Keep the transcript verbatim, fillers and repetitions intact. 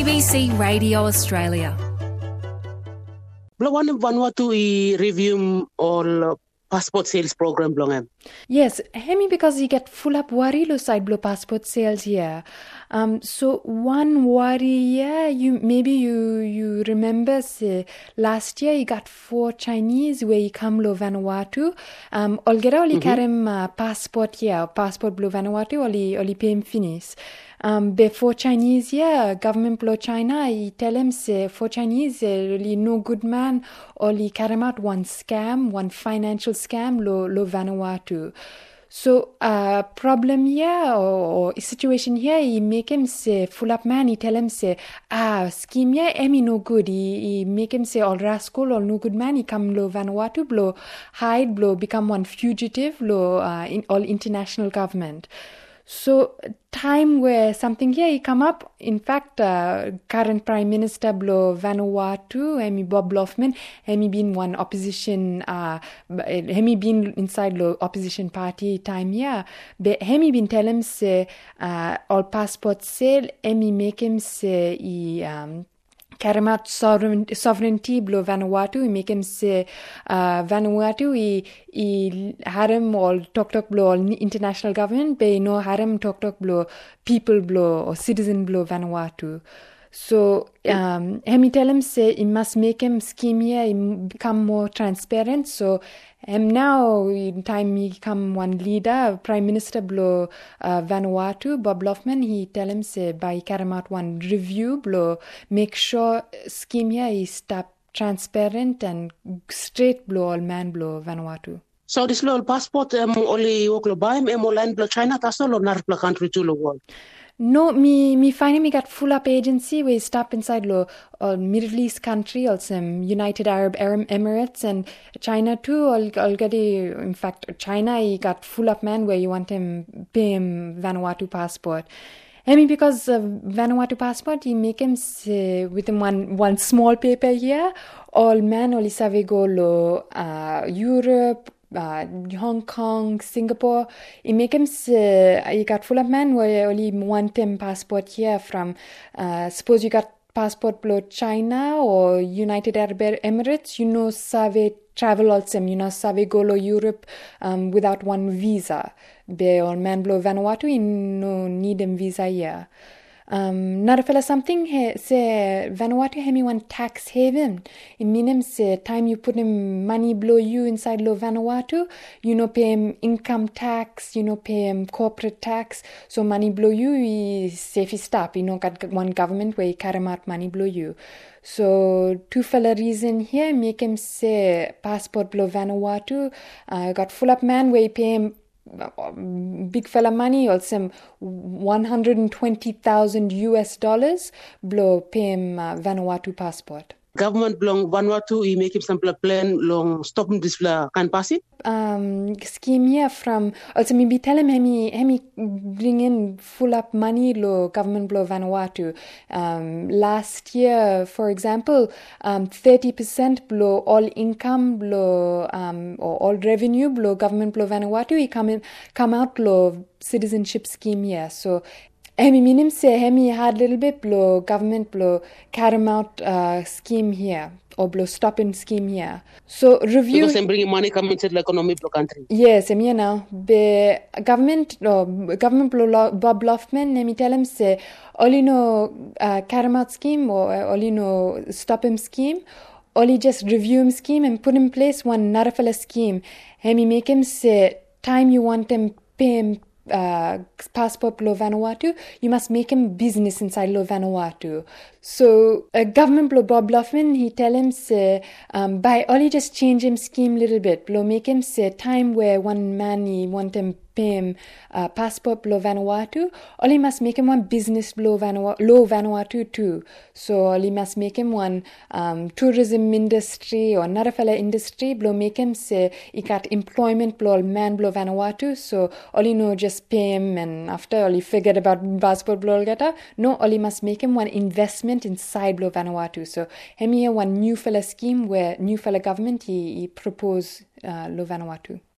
B C Radio Australia. Blawan Vanuatu i review all passport sales program blongem. Yes, hemi because you get full up worry lo side blow passport sales here. Um, so one worry, yeah, you maybe you you remember say, last year you got four Chinese where you come lo Vanuatu. Um, olgera oli karem uh, passport here, passport blow Vanuatu oli oli pay finis. Um, before Chinese, yeah, government blow China, I tell him say for Chinese, really no good man, only carry out one scam, one financial scam, lo lo Vanuatu. So, uh, problem here or, or situation here, he make him say full up man. He tell him say, ah, scheme here, emi no good. He, he make him say all rascal, all no good man. He come lo Vanuatu, blow hide, blow become one fugitive, lo uh, in all international government. So time where something here he come up, in fact, uh, current Prime Minister Blo Vanuatu, Hemi Bob Lofman, Hemi been one opposition, uh, Hemi been inside lo opposition party time here, but Hemi been tell him say, uh, all passport sale, Hemi make him say, he, um, Karamat sovereignty blo Vanuatu, he make him say uh, Vanuatu, he, he harem all tok tok blo all international government, but no harem tok tok blo people blo or citizen blo Vanuatu. So um, hemi tell him say he must make him scheme here, he become more transparent. So um, now in time he become one leader, Prime Minister blo uh, Vanuatu, Bob Lofman, he tell him say by carry out one review blo make sure scheme here is stop transparent and straight blo all man blo Vanuatu. So this little passport um, only work lo buy em online blo China tas lo nar blo country to lo world. No, me me finally me got full up agency where stop inside lo uh, Middle East country, also um, United Arab Emirates and China too. Already, in fact, China he got full up man where you want him pay him Vanuatu passport. I mean because uh, Vanuatu passport he make him say, with him one one small paper here. All man only save go lo uh, Europe. Uh, Hong Kong, Singapore, he make him say, you got full of man where only one time passport here from, uh, suppose you got passport below China or United Arab Emirates, you know, save travel also, you know, save go to Europe um, without one visa. Be or man below Vanuatu, you no need him visa here. Um, Narafela something he, say Vanuatu hemi one tax haven. It mean him say time you put him money below you inside lo Vanuatu, you know pay him income tax, you know pay him corporate tax. So money below you is safe stop. You know got one government where you carry out money below you. So two fella reason here make him say passport below Vanuatu. Uh, got full up man where you pay him big fella money, also one hundred twenty thousand U S dollars, blow pay him uh, Vanuatu passport. Government belong Vanuatu, he make him some plan long stop him this can pass it. Um, scheme here from also maybe tell him hemi hemi bring in full up money lo government blow Vanuatu. Um, last year, for example, um, thirty percent blow all income blow um or all revenue blow government blow Vanuatu. He come in come out blow citizenship scheme here. So Hemi minim say hemi had little bit blow government blow carry out uh, scheme here or blow stopping scheme here. So review because I'm bringing money come into the economy blow country. Yes, hemi now be government no government blow Bob Lofman hemi tell him say only no uh, carry out scheme or only no stop him scheme. Only just review him scheme and put in place one narafala scheme. Hemi make him say time you want him pay him Uh, passport below Vanuatu, you must make him business inside lo Vanuatu. So uh, government below Bob Lofman, he tell him say um, by only just change him scheme little bit, below make him say time where one man he want him pay him uh, passport below Vanuatu, all he must make him one business below Vanuatu, low Vanuatu too. So all he must make him one um, tourism industry or another fella industry, below make him say he got employment below man below Vanuatu. So all he know just pay him and after all he figured about passport below gata. No, all he must make him one investment inside below Vanuatu. So him here one new fella scheme where new fella government he, he propose uh, lo Vanuatu.